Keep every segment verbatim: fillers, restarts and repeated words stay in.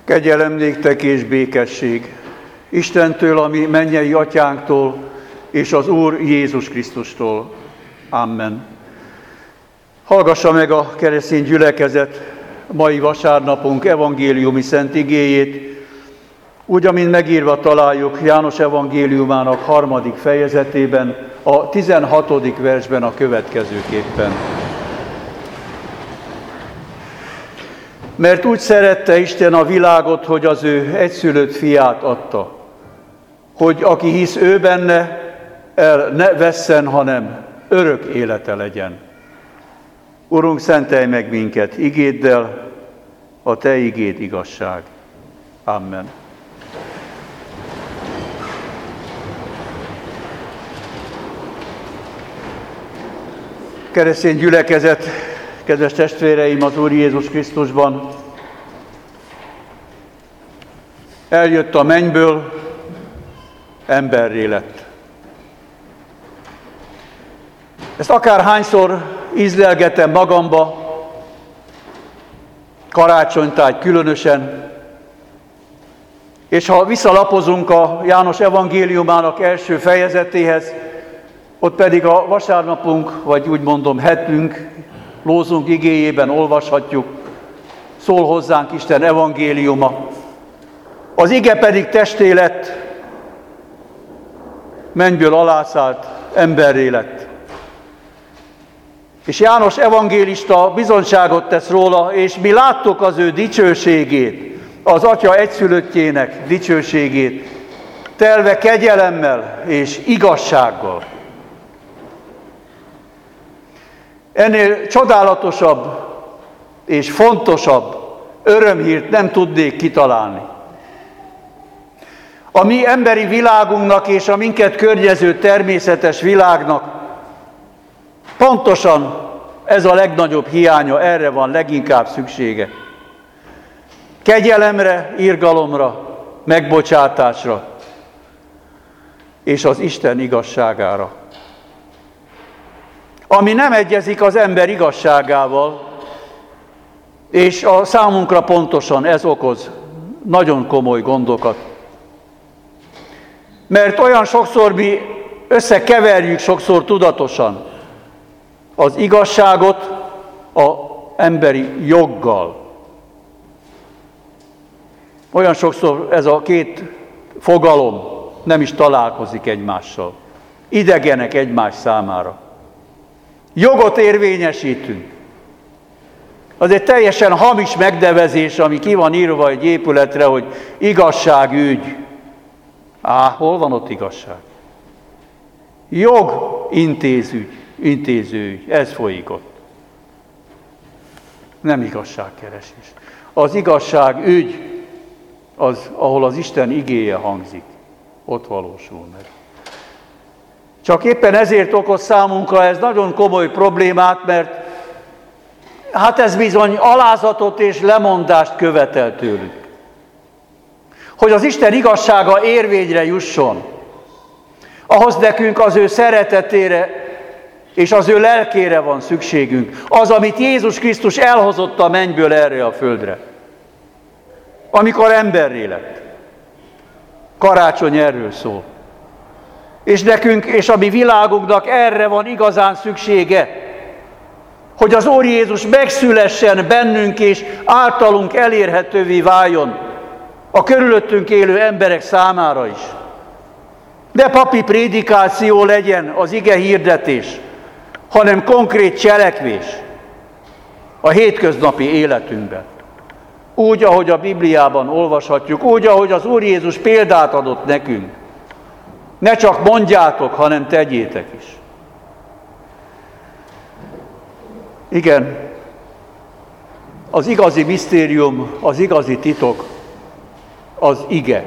Kegyelem néktek és békesség Istentől, a mi mennyei atyánktól, és az Úr Jézus Krisztustól. Amen. Hallgassa meg a keresztény gyülekezet mai vasárnapunk evangéliumi szent igéjét, úgy, amint megírva találjuk János evangéliumának harmadik fejezetében, a tizenhatodik versben a következőképpen. Mert úgy szerette Isten a világot, hogy az ő egyszülött fiát adta, hogy aki hisz ő benne, el ne vesszen, hanem örök élete legyen. Urunk, szentelj meg minket igéddel, a te igéd igazság. Amen. Keresztény gyülekezet, kedves testvéreim az Úr Jézus Krisztusban, eljött a mennyből, emberré lett. Ezt akárhányszor ízlelgetem magamba, karácsonytáj különösen, és ha visszalapozunk a János evangéliumának első fejezetéhez, ott pedig a vasárnapunk, vagy úgy mondom hetünk, lózunk igéjében olvashatjuk, szól hozzánk Isten evangéliuma. Az ige pedig testé lett, mennyből alászállt, emberré lett. És János evangélista bizonyságot tesz róla, és mi láttuk az ő dicsőségét, az Atya egyszülöttjének dicsőségét, telve kegyelemmel és igazsággal. Ennél csodálatosabb és fontosabb örömhírt nem tudnék kitalálni. A mi emberi világunknak és a minket környező természetes világnak pontosan ez a legnagyobb hiánya, erre van leginkább szüksége. Kegyelemre, irgalomra, megbocsátásra és az Isten igazságára. Ami nem egyezik az ember igazságával, és a számunkra pontosan ez okoz nagyon komoly gondokat. Mert olyan sokszor mi összekeverjük, sokszor tudatosan az igazságot az emberi joggal. Olyan sokszor ez a két fogalom nem is találkozik egymással. Idegenek egymás számára. Jogot érvényesítünk. Az egy teljesen hamis megnevezés, ami ki van írva egy épületre, hogy igazságügy. Á, hol van ott igazság? Jogintézügy, intézőügy, ez folyik ott. Nem igazságkeresés. Az igazságügy, az, ahol az Isten igéje hangzik, ott valósul meg. Csak éppen ezért okoz számunkra ez nagyon komoly problémát, mert hát ez bizony alázatot és lemondást követel tőlük. Hogy az Isten igazsága érvényre jusson, ahhoz nekünk az ő szeretetére és az ő lelkére van szükségünk. Az, amit Jézus Krisztus elhozott a mennyből erre a földre. Amikor emberré lett. Karácsony erről szól. És nekünk, és a mi világunknak erre van igazán szüksége, hogy az Úr Jézus megszülessen bennünk, és általunk elérhetővé váljon a körülöttünk élő emberek számára is. Ne papi prédikáció legyen az ige hirdetés, hanem konkrét cselekvés a hétköznapi életünkben. Úgy, ahogy a Bibliában olvashatjuk, úgy, ahogy az Úr Jézus példát adott nekünk. Ne csak mondjátok, hanem tegyétek is. Igen, az igazi misztérium, az igazi titok, az ige.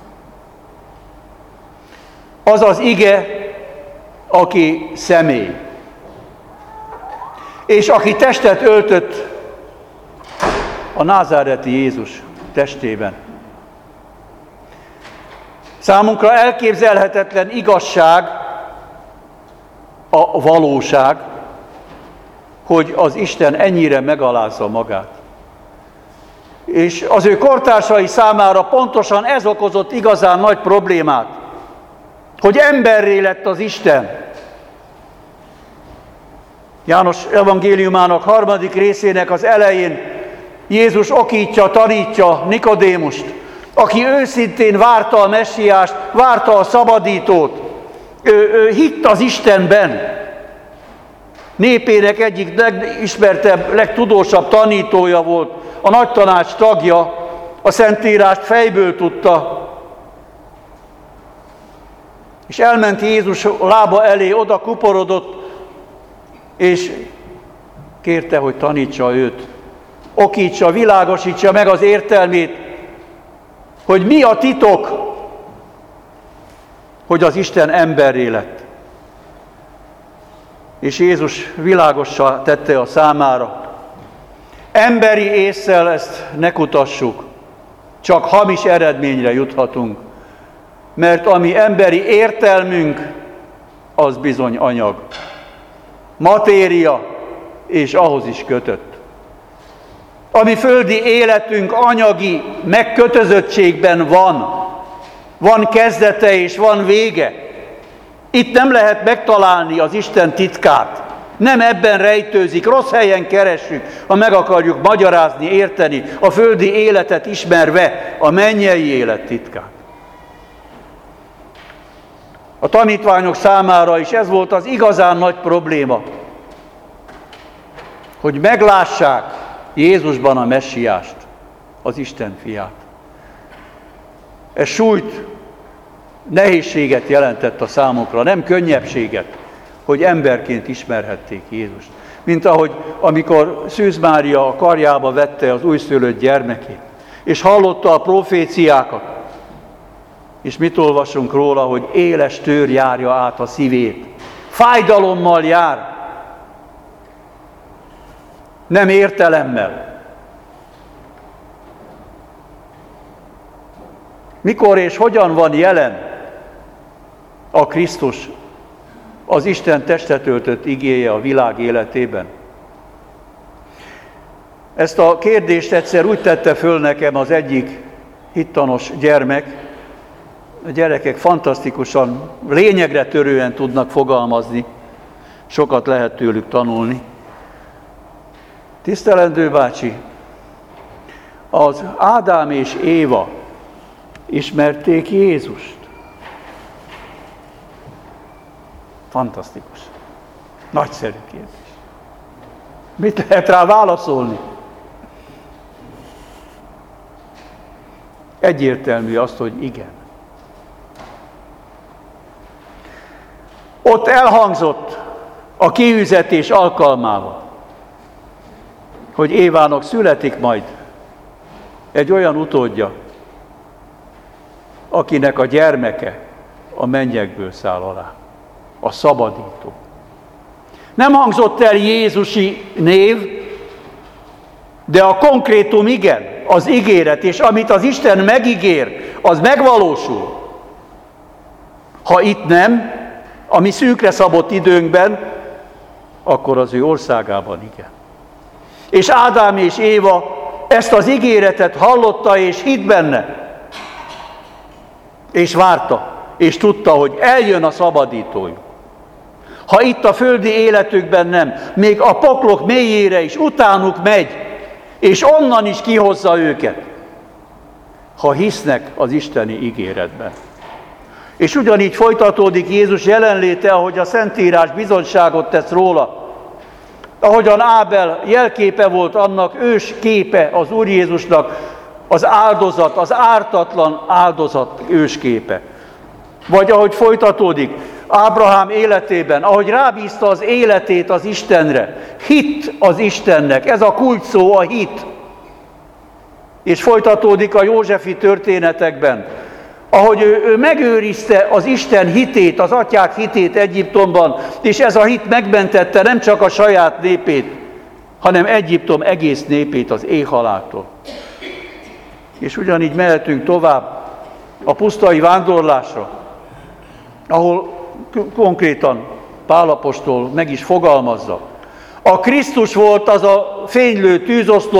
Az az ige, aki személy. És aki testet öltött a názáreti Jézus testében. Számunkra elképzelhetetlen igazság, a valóság, hogy az Isten ennyire megalázza magát. És az ő kortársai számára pontosan ez okozott igazán nagy problémát, hogy emberré lett az Isten. János evangéliumának harmadik részének az elején Jézus okítja, tanítja Nikodémust, aki őszintén várta a messiást, várta a szabadítót, ő, ő hitt az Istenben. Népének egyik legismertebb, legtudósabb tanítója volt, a nagytanács tagja, a Szentírást fejből tudta. És elment Jézus lába elé, oda kuporodott, és kérte, hogy tanítsa őt, okítsa, világosítsa meg az értelmét, hogy mi a titok, hogy az Isten emberré lett. És Jézus világossá tette a számára, emberi ésszel ezt ne kutassuk, csak hamis eredményre juthatunk, mert ami emberi értelmünk, az bizony anyag, matéria, és ahhoz is kötött. Ami földi életünk anyagi megkötözöttségben van, van kezdete és van vége. Itt nem lehet megtalálni az Isten titkát. Nem ebben rejtőzik, rossz helyen keressük, ha meg akarjuk magyarázni, érteni a földi életet ismerve a mennyei élet titkát. A tanítványok számára is ez volt az igazán nagy probléma, hogy meglássák Jézusban a messiást, az Isten fiát. Ez súlyt, nehézséget jelentett a számukra, nem könnyebbséget, hogy emberként ismerhették Jézust. Mint ahogy, amikor Szűz Mária a karjába vette az újszülött gyermekét, és hallotta a proféciákat, és mit olvasunk róla, hogy éles tőr járja át a szívét, fájdalommal jár, nem értelemmel. Mikor és hogyan van jelen a Krisztus, az Isten testet öltött igéje a világ életében? Ezt a kérdést egyszer úgy tette föl nekem az egyik hittanos gyermek. A gyerekek fantasztikusan, lényegre törően tudnak fogalmazni, sokat lehet tőlük tanulni. Tisztelendő bácsi, az Ádám és Éva ismerték Jézust? Fantasztikus. Nagyszerű kérdés. Mit lehet rá válaszolni? Egyértelmű azt, hogy igen. Ott elhangzott a kiüzetés alkalmával, hogy Évának születik majd egy olyan utódja, akinek a gyermeke a mennyekből száll alá, a szabadító. Nem hangzott el jézusi név, de a konkrétum igen, az ígéret, és amit az Isten megígér, az megvalósul. Ha itt nem, a mi szűkre szabott időnkben, akkor az ő országában igen. És Ádám és Éva ezt az ígéretet hallotta és hitt benne, és várta, és tudta, hogy eljön a szabadítójuk. Ha itt a földi életükben nem, még a poklok mélyére is utánuk megy, és onnan is kihozza őket, ha hisznek az isteni ígéretben. És ugyanígy folytatódik Jézus jelenléte, ahogy a Szentírás bizonyságot tesz róla. Ahogyan Ábel jelképe volt annak, ős képe az Úr Jézusnak, az áldozat, az ártatlan áldozat ősképe. Vagy ahogy folytatódik Ábrahám életében, ahogy rábízta az életét az Istenre, hit az Istennek, ez a kulcs szó, a hit. És folytatódik a Józsefi történetekben, ahogy ő, ő megőrizte az Isten hitét, az atyák hitét Egyiptomban, és ez a hit megmentette nem csak a saját népét, hanem Egyiptom egész népét az éhhaláltól. És ugyanígy mehetünk tovább a pusztai vándorlásra, ahol konkrétan Pál apostol meg is fogalmazza. A Krisztus volt az a fénylő tűzoszlop,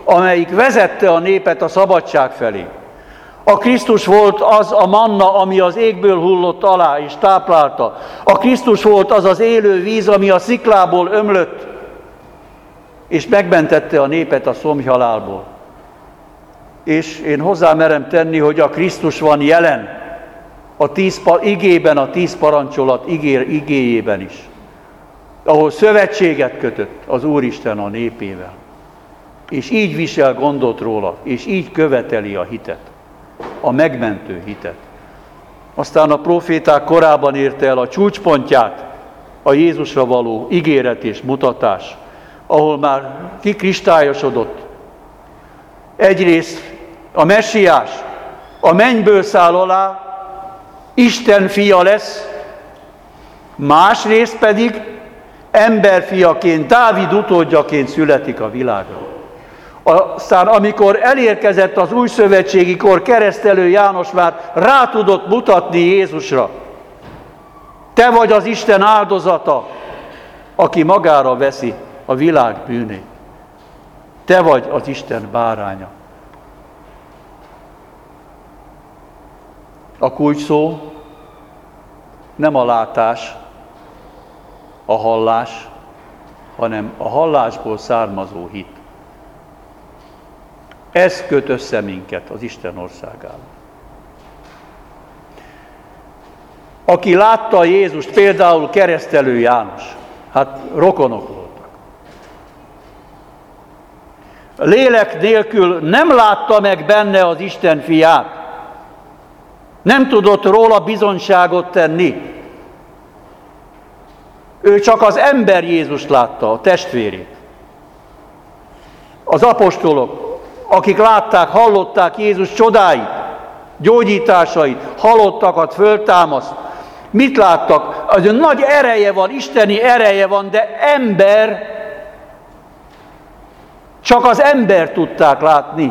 amelyik vezette a népet a szabadság felé. A Krisztus volt az a manna, ami az égből hullott alá és táplálta. A Krisztus volt az az élő víz, ami a sziklából ömlött, és megmentette a népet a szomjhalálból. És én hozzámerem tenni, hogy a Krisztus van jelen a tíz igében, a tíz parancsolat igé, igéjében is, ahol szövetséget kötött az Úristen a népével. És így visel gondot róla, és így követeli a hitet, a megmentő hitet. Aztán a proféták korában érte el a csúcspontját, a Jézusra való ígéret és mutatás, ahol már kikristályosodott. Egyrészt a messiás a mennyből száll alá, Isten fia lesz, másrészt pedig emberfiaként, Dávid utódjaként születik a világra. Aztán amikor elérkezett az újszövetségi kor, keresztelő János már rá tudott mutatni Jézusra. Te vagy az Isten áldozata, aki magára veszi a világ bűnét. Te vagy az Isten báránya. A kulcs szó nem a látás, a hallás, hanem a hallásból származó hit. Ez köt össze minket az Isten országával. Aki látta Jézust, például keresztelő János, hát rokonok voltak. Lélek nélkül nem látta meg benne az Isten fiát. Nem tudott róla bizonyságot tenni. Ő csak az ember Jézust látta, a testvérét. Az apostolok, akik látták, hallották Jézus csodáit, gyógyításait, halottakat föltámaszt. Mit láttak? Az nagy ereje van, isteni ereje van, de ember, csak az ember tudták látni.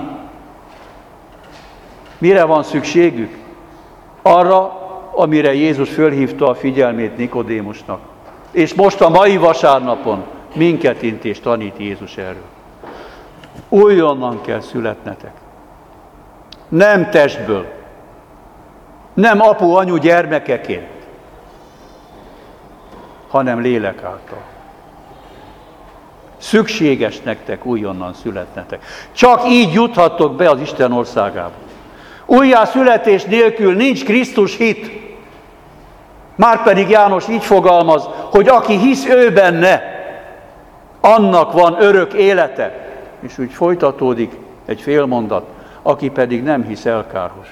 Mire van szükségük? Arra, amire Jézus fölhívta a figyelmét Nikodémusnak. És most a mai vasárnapon minket int és tanít Jézus erről. Újonnan kell születnetek. Nem testből, nem apu-anyu gyermekeként, hanem lélek által. Szükséges nektek újonnan születnetek. Csak így juthattok be az Isten országába. Újjászületés nélkül nincs Krisztus hit. Márpedig János így fogalmaz, hogy aki hisz ő benne, annak van örök élete. És úgy folytatódik egy fél mondat, aki pedig nem hisz, elkárhos.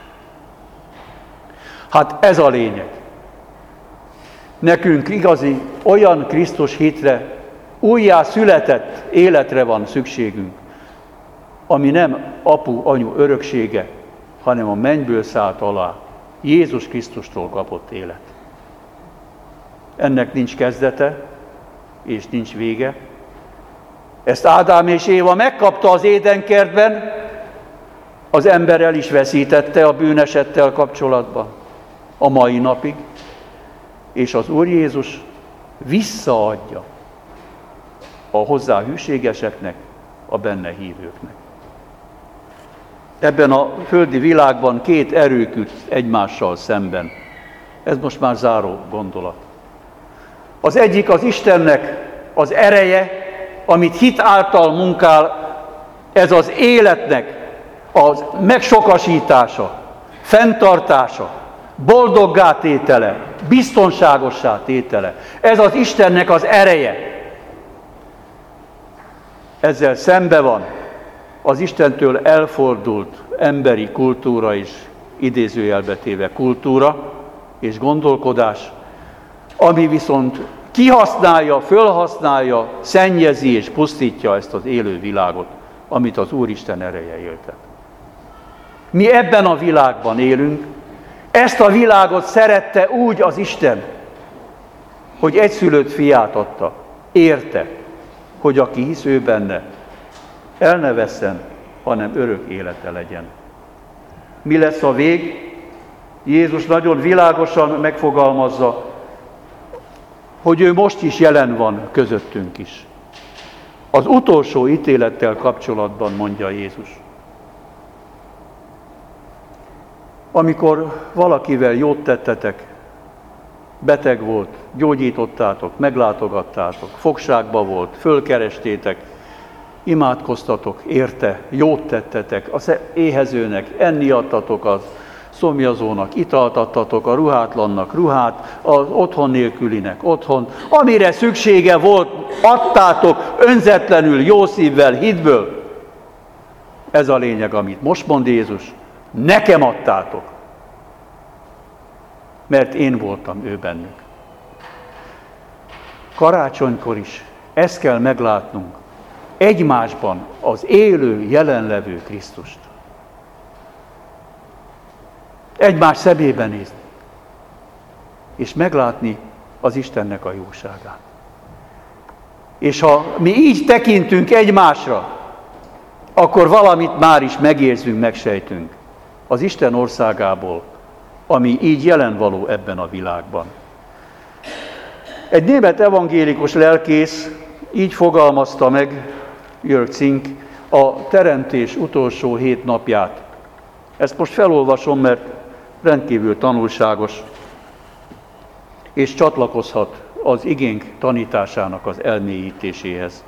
Hát ez a lényeg. Nekünk igazi olyan Krisztus hitre, újjászületett életre van szükségünk, ami nem apu-anyu öröksége, hanem a mennyből szállt alá Jézus Krisztustól kapott élet. Ennek nincs kezdete, és nincs vége. Ezt Ádám és Éva megkapta az édenkertben, az ember el is veszítette a bűnesettel kapcsolatban a mai napig, és az Úr Jézus visszaadja a hozzá hűségeseknek, a benne hívőknek. Ebben a földi világban két erő küzd egymással szemben. Ez most már záró gondolat. Az egyik az Istennek az ereje, amit hit által munkál, ez az életnek az megsokasítása, fenntartása, boldoggá tétele, biztonságossá tétele. Ez az Istennek az ereje. Ezzel szembe van az Istentől elfordult emberi kultúra is, idézőjelbe téve kultúra és gondolkodás, ami viszont kihasználja, fölhasználja, szennyezi és pusztítja ezt az élő világot, amit az Úristen ereje éltet. Mi ebben a világban élünk, ezt a világot szerette úgy az Isten, hogy egyszülött fiát adta, érte, hogy aki hisz ő benne, el ne vesszen, hanem örök élete legyen. Mi lesz a vég? Jézus nagyon világosan megfogalmazza, hogy ő most is jelen van közöttünk is. Az utolsó ítélettel kapcsolatban mondja Jézus. Amikor valakivel jót tettetek, beteg volt, gyógyítottátok, meglátogattátok, fogságba volt, fölkerestétek, imádkoztatok érte, jót tettetek, az éhezőnek enni adtatok, az szomjazónak italt adtatok, a ruhátlannak ruhát, az otthon nélkülinek otthon, amire szüksége volt, adtátok önzetlenül, jó szívvel, hitből. Ez a lényeg, amit most mond Jézus, nekem adtátok, mert én voltam ő bennük. Karácsonykor is ezt kell meglátnunk, egymásban az élő, jelenlevő Krisztust. Egymás szemébe nézni, és meglátni az Istennek a jóságát. És ha mi így tekintünk egymásra, akkor valamit már is megérzünk, megsejtünk az Isten országából, ami így jelen való ebben a világban. Egy német evangélikus lelkész így fogalmazta meg, Jörg Zink, a teremtés utolsó hét napját. Ezt most felolvasom, mert rendkívül tanulságos, és csatlakozhat az igénk tanításának az elmélyítéséhez.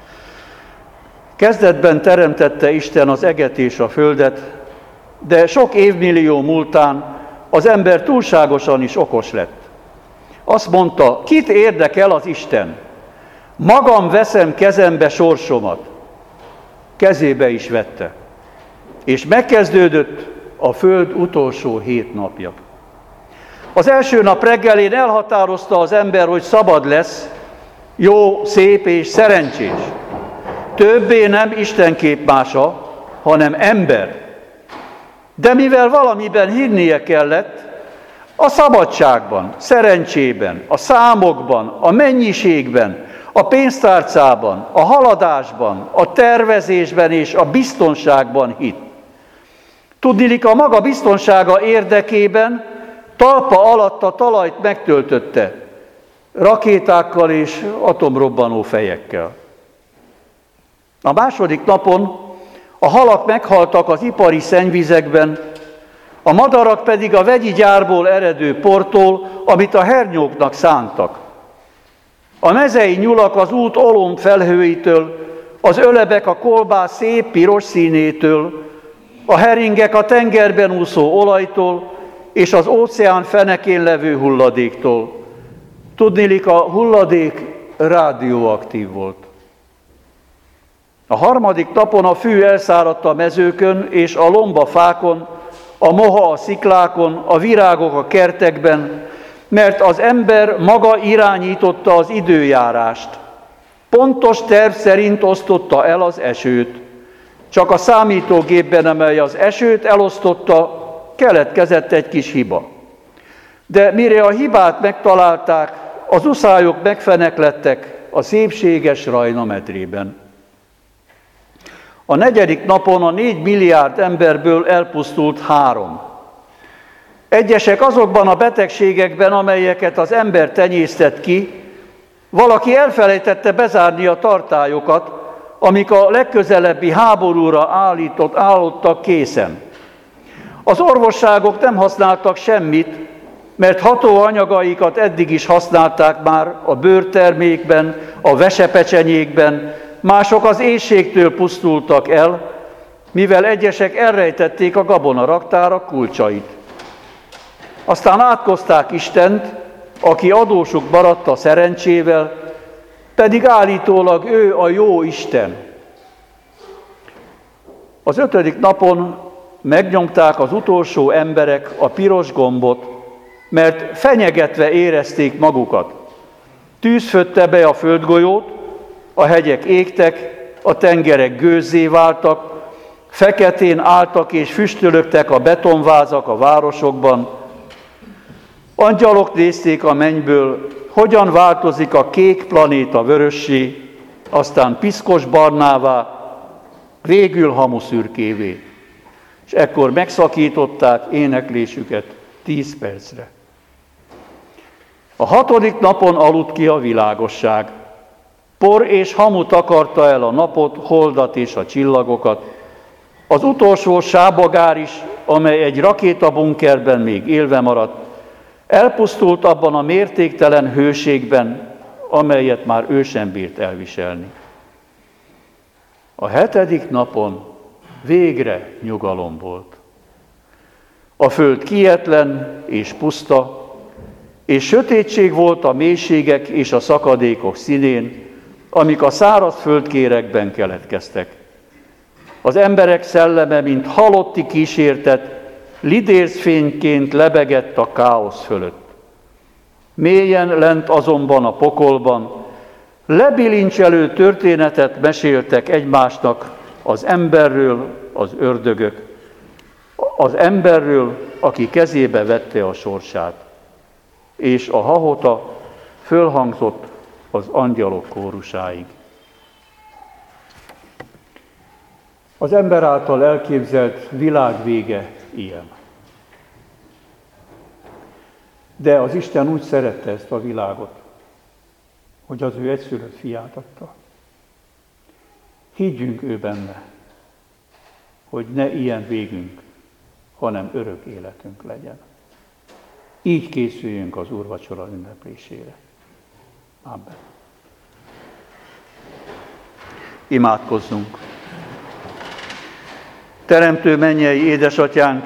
Kezdetben teremtette Isten az eget és a földet, de sok évmillió múltán az ember túlságosan is okos lett. Azt mondta, kit érdekel az Isten? Magam veszem kezembe sorsomat. Kezébe is vette. És megkezdődött a föld utolsó hét napja. Az első nap reggelén elhatározta az ember, hogy szabad lesz, jó, szép és szerencsés. Többé nem Isten képmása, hanem ember. De mivel valamiben hinnie kellett, a szabadságban, szerencsében, a számokban, a mennyiségben, a pénztárcában, a haladásban, a tervezésben és a biztonságban hitt. Tudniillik, a maga biztonsága érdekében talpa alatt a talajt megtöltötte rakétákkal és atomrobbanó fejekkel. A második napon a halak meghaltak az ipari szennyvizekben, a madarak pedig a vegyi gyárból eredő portól, amit a hernyóknak szántak. A mezei nyulak az út olom felhőitől, az ölebek a kolbász szép piros színétől, a heringek a tengerben úszó olajtól, és az óceán fenekén levő hulladéktól. Tudniillik, a hulladék rádióaktív volt. A harmadik napon a fű elszáradt a mezőkön, és a lomba fákon, a moha a sziklákon, a virágok a kertekben, mert az ember maga irányította az időjárást. Pontos terv szerint osztotta el az esőt. Csak a számítógépben, amely az esőt elosztotta, keletkezett egy kis hiba. De mire a hibát megtalálták, az uszályok megfeneklettek a szépséges Rajna medrében. A negyedik napon a négy milliárd emberből elpusztult három. Egyesek azokban a betegségekben, amelyeket az ember tenyésztett ki, valaki elfelejtette bezárni a tartályokat, amik a legközelebbi háborúra állított, állottak készen. Az orvosságok nem használtak semmit, mert hatóanyagaikat eddig is használták már a bőrtermékben, a vesepecsenyékben, mások az éhségtől pusztultak el, mivel egyesek elrejtették a gabonaraktárak kulcsait. Aztán átkozták Istent, aki adósuk maradt a szerencsével, pedig állítólag ő a jó Isten. Az ötödik napon megnyomták az utolsó emberek a piros gombot, mert fenyegetve érezték magukat. Tűz födte be a földgolyót, a hegyek égtek, a tengerek gőzzé váltak, feketén álltak és füstölögtek a betonvázak a városokban. Angyalok nézték a mennyből, hogyan változik a kék planéta vörössé, aztán piszkos barnává, végül hamuszürkévé. És ekkor megszakították éneklésüket tíz percre. A hatodik napon aludt ki a világosság. Por és hamu takarta el a napot, holdat és a csillagokat. Az utolsó sábagár is, amely egy rakétabunkerben még élve maradt, elpusztult abban a mértéktelen hőségben, amelyet már ő sem bírt elviselni. A hetedik napon végre nyugalom volt. A föld kietlen és puszta, és sötétség volt a mélységek és a szakadékok színén, amik a száraz földkérekben keletkeztek. Az emberek szelleme, mint halotti kísértet, lidércfényként lebegett a káosz fölött. Mélyen lent azonban a pokolban lebilincselő történetet meséltek egymásnak az emberről az ördögök, az emberről, aki kezébe vette a sorsát, és a hahota fölhangzott az angyalok kórusáig. Az ember által elképzelt világ vége ilyen. De az Isten úgy szerette ezt a világot, hogy az ő egyszülött fiát adta. Higgyünk ő benne, hogy ne ilyen végünk, hanem örök életünk legyen. Így készüljünk az úrvacsora ünneplésére. Amen. Imádkozzunk! Teremtő mennyei édesatyánk,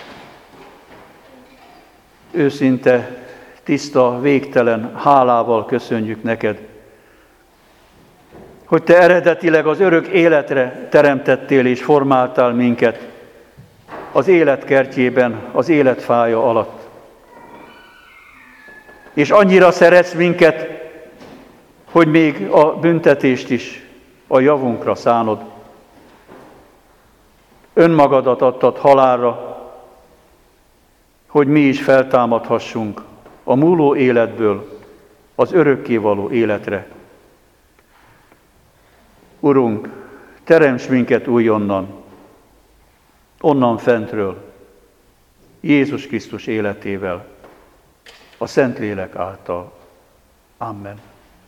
őszinte, tiszta, végtelen hálával köszönjük neked, hogy te eredetileg az örök életre teremtettél és formáltál minket az élet kertjében, az életfája alatt. És annyira szeretsz minket, hogy még a büntetést is a javunkra szánod. Önmagadat adtad halálra, hogy mi is feltámadhassunk a múló életből az örökkévaló életre. Urunk, teremts minket újonnan, onnan fentről, Jézus Krisztus életével, a Szentlélek által. Amen.